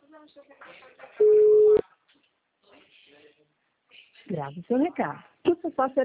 Grave o seu recado. O que eu posso